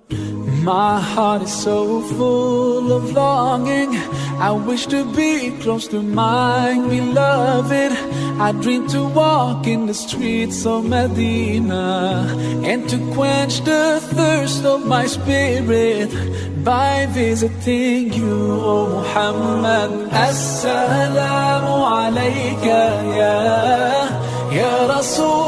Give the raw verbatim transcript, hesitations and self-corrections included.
My heart is so full of longing. I wish to be close to my beloved. I dream to walk in the streets of Medina and to quench the thirst of my spirit by visiting you, O Muhammad. Assalamu alayka ya, ya Rasul